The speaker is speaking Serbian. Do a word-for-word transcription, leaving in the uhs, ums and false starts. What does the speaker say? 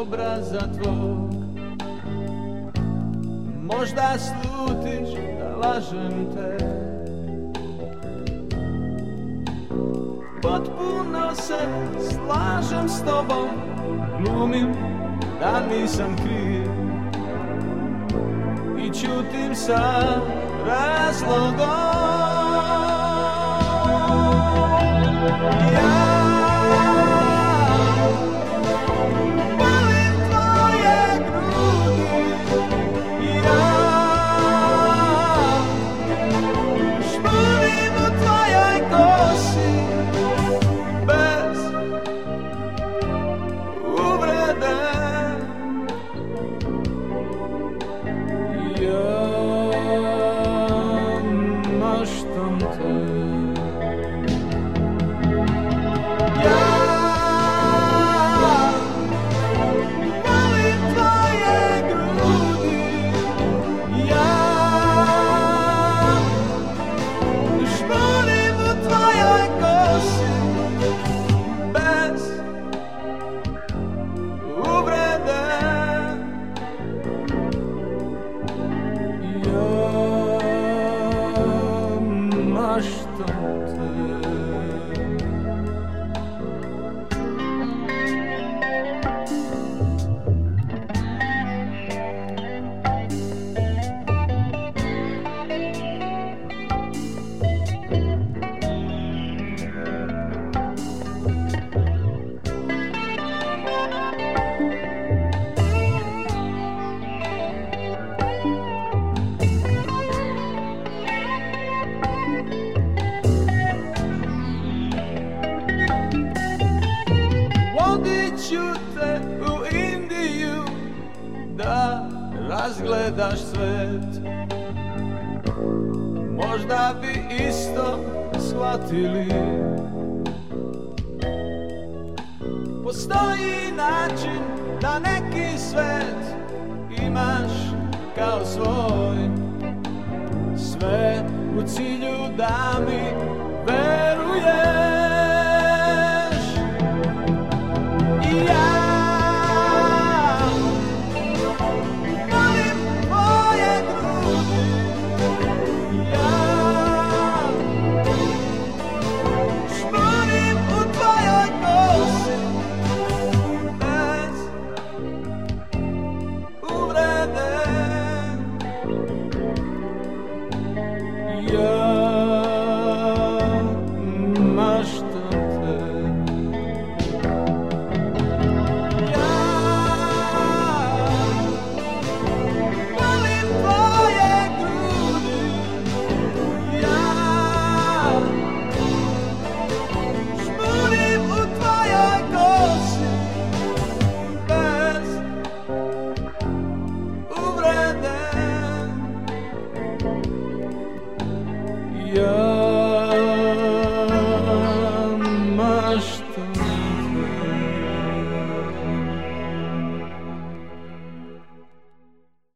obraza tvog. Možda slutiš da lažem te, potpuno se slažem s tobom, glumim da nisam kriv i ćutim sa razlogom. Ja volim tvoje grudi, ja špunim u tvojoj kosi bez uvrede. Ja maštam te. U Indiju da razgledaš svet, možda bi isto shvatili. Postoji način da neki svet imaš kao svoj, sve u cilju da mi veruješ. I ja Ja maštam